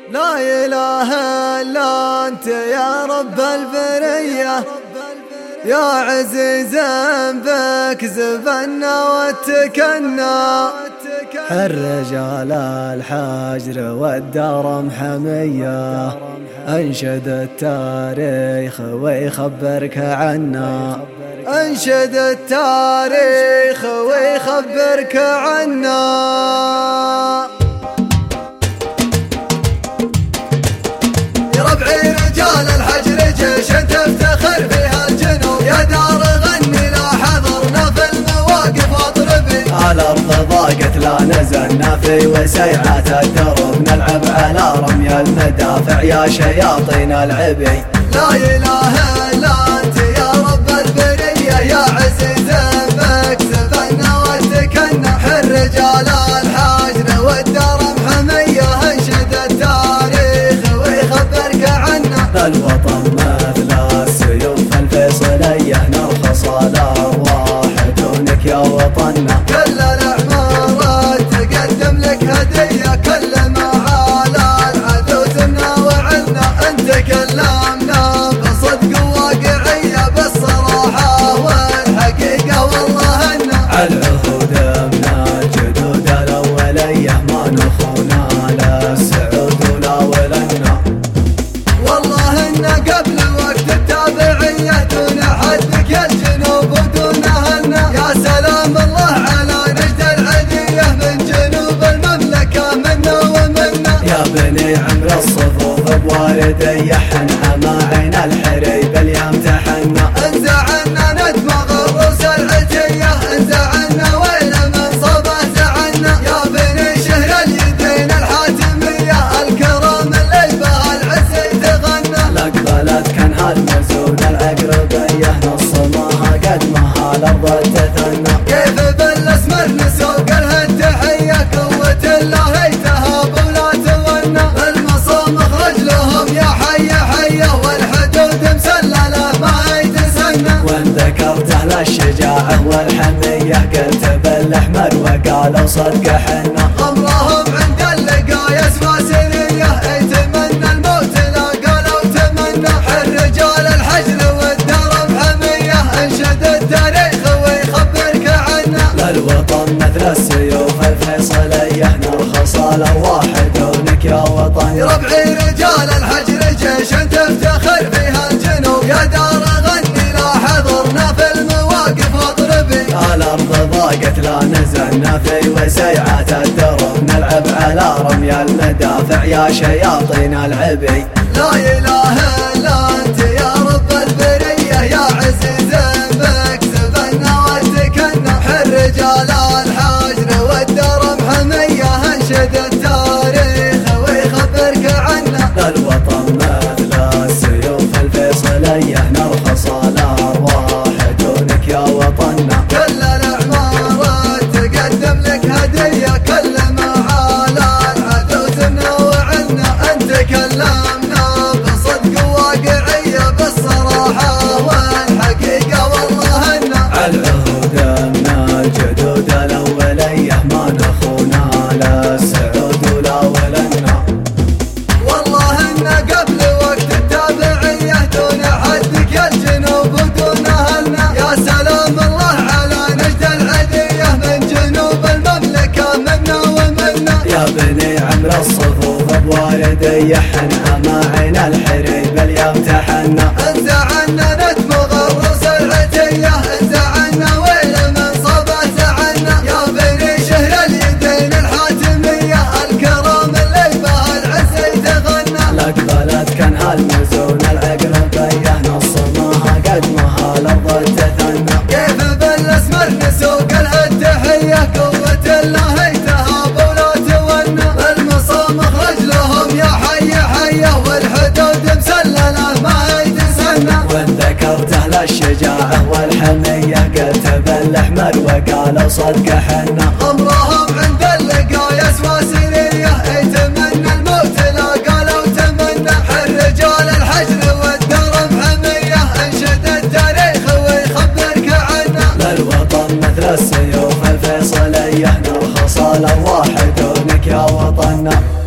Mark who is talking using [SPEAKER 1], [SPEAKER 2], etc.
[SPEAKER 1] لا إله إلا أنت يا رب البرية، يا عزيزا بك زبنا واتكنا. الرجال الحجر والدار محمية، أنشد التاريخ ويخبرك عنا. أنشد التاريخ ويخبرك عنا. يا ربعي رجال الحجر جيش تفتخر فيها الجنوب، يا دار غني لا حضرنا في المواقف واطربي.
[SPEAKER 2] على الأرض ضاقت لا نزلنا في وسيعات الدرب، نلعب على رمي المدافع يا شياطين العبي.
[SPEAKER 1] لا إله إلا أنت يا رب البرية، يا عزيزا بك زبنا واتكنا. الرجال الحجر والدار محمية، أنشد التاريخ ويخبرك عنا.
[SPEAKER 2] الوطن مثل السيوف الفيصلية، نرخص الأرواح دونك يا وطننا.
[SPEAKER 1] كل الأعمار تقدم لك هدية، كل ما على العدو تناوعنا. أنت كلامنا بصدق وواقعية، بالصراحة والحقيقة والله إنا
[SPEAKER 2] عالعهود من الجدود الأولية، ما نخونا للسعود ولا ولنا.
[SPEAKER 1] والله إنا قبل وقت التابعية، دون حدك يا الجنوب ودونهن. يا سلام الله على نجد العدية، من جنوب المملكة منا ومنا.
[SPEAKER 2] يا بني عمر الصفوف بواردية، حنا ما عين الحريب اللي يمتحنا.
[SPEAKER 1] انزعنا ندمغ الروس العتية، انزعنا ويل من صبه زعنا. يا بني شهر اليدين الحاتمية، الكرام اللي بها العز يتغنى.
[SPEAKER 2] الأقبلت كان هالمزون العقربية، نص ماها قد مها الأرض تثنى.
[SPEAKER 1] كيف بالاسمر نسوق لها التحية، قوة الله تهاب ولا تونى. المصام اخرج لهم يا حي حية، والحدود مسللة ما يتسنى.
[SPEAKER 2] وان ذكرت أهل الشجاعة والحمية، قلت بالأحمر وقالوا صدق حنا.
[SPEAKER 1] عمرهم عند اللقا يسوى سرية، يتمنى الموت لا قالوا تمنى. الرجال الحجر والدار محمية، انشد التاريخ ويخبرك عنا.
[SPEAKER 2] للوطن مثل السيوف الفيصلية، نرخص الأرواح دونك يا وطن.
[SPEAKER 1] يا ربعي رجال الحجر جيش تفتخر فيها الجنوب، يا دار غني لا حضرنا في المواقف واطربي.
[SPEAKER 2] على الأرض ضاقت لا نزلنا في وسيعات الدرب، نلعب على رمي المدافع يا شياطين العبي.
[SPEAKER 1] لا إله إلا أنت يا رب البرية، يا عزيزا بك زبنا واتكنا. الرجال الحجر والدار محمية، أنشد التاريخ ويخبرك عنا.
[SPEAKER 2] للوطن مثل السيوف الفيصلية، نرخص الأرواح دونك يا وطننا.
[SPEAKER 1] كل الأعمار تقدم لك هدية، كل ما على العدو تناوعنا. أنت كلامنا بصدق وواقعية، بالصراحة والحقيقة والله إنا
[SPEAKER 2] عالعهود من الجدود الأولية، ما نخونا للسعود ولا ولنا.
[SPEAKER 1] والله إنا قبل وقت التابعية، دون حدك يا الجنوب ودونهن. يا سلام الله على نجد العدية، من جنوب المملكة منا ومنا.
[SPEAKER 2] يا بني عمر الصفوف بواردية، حنا ما عين الحريب اللي يمتحنا.
[SPEAKER 1] انزعنا ندمغ الروس العتية، انزعنا ويل من صبه زعنا. يا بني شهر اليدين الحاتمية، الكرام اللي بها العز يتغنى.
[SPEAKER 2] الأقبلت كان هالمزون العقربية، نص ماها قد مها الأرض تثنى.
[SPEAKER 1] كيف بالاسمر نسوق لها التحية، قوة الله تهاب ولا تونى. المصام اخرج لهم يا حي حية، والحدود مسللة ما يتسنى.
[SPEAKER 2] وان ذكرت أهل الشجاعة والحمية، قلت بالأحمر وقالوا صدق حنا.
[SPEAKER 1] عمرهم عند اللقا يسوى سرية، يتمنى الموت لا قالوا تمنى. الرجال الحجر والدار محمية، انشد التاريخ ويخبرك عنا.
[SPEAKER 2] للوطن مثل السيوف الفيصلية، نرخص الأرواح دونك يا وطننا.